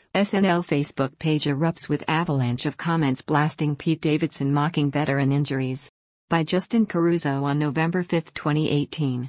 SNL Facebook page erupts with avalanche of comments blasting Pete Davidson mocking veteran injuries. By Justin Caruso on November 5, 2018.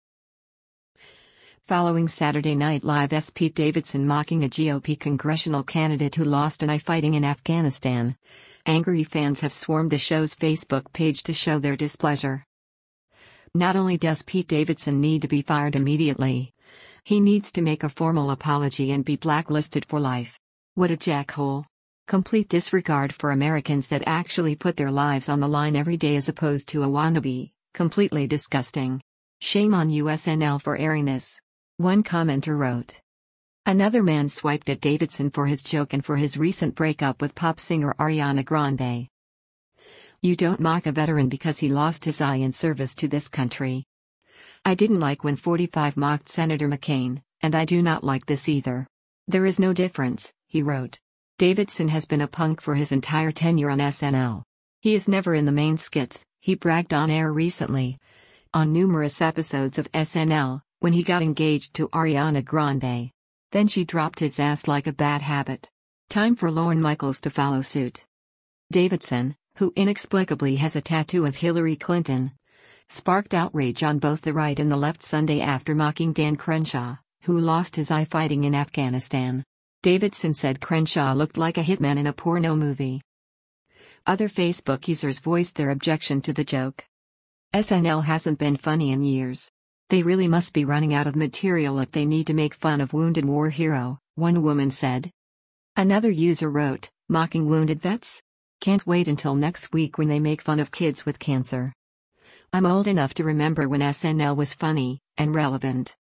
Following Saturday Night Live's Pete Davidson mocking a GOP congressional candidate who lost an eye fighting in Afghanistan, angry fans have swarmed the show's Facebook page to show their displeasure. Not only does Pete Davidson need to be fired immediately, he needs to make a formal apology and be blacklisted for life. What a jackhole. Complete disregard for Americans that actually put their lives on the line every day as opposed to a wannabe. Completely disgusting. Shame on SNL for airing this. One commenter wrote. Another man swiped at Davidson for his joke and for his recent breakup with pop singer Ariana Grande. You don't mock a veteran because he lost his eye in service to this country. I didn't like when 45 mocked Senator McCain, and I do not like this either. There is no difference, he wrote. Davidson has been a punk for his entire tenure on SNL. He is never in the main skits, he bragged on air recently. On numerous episodes of SNL, when he got engaged to Ariana Grande. Then she dropped his ass like a bad habit. Time for Lorne Michaels to follow suit. Davidson, who inexplicably has a tattoo of Hillary Clinton, sparked outrage on both the right and the left Sunday after mocking Dan Crenshaw, who lost his eye fighting in Afghanistan. Davidson said Crenshaw looked like a hitman in a porno movie. Other Facebook users voiced their objection to the joke. SNL hasn't been funny in years. They really must be running out of material if they need to make fun of wounded war hero, one woman said. Another user wrote, mocking wounded vets? Can't wait until next week when they make fun of kids with cancer. I'm old enough to remember when SNL was funny and relevant.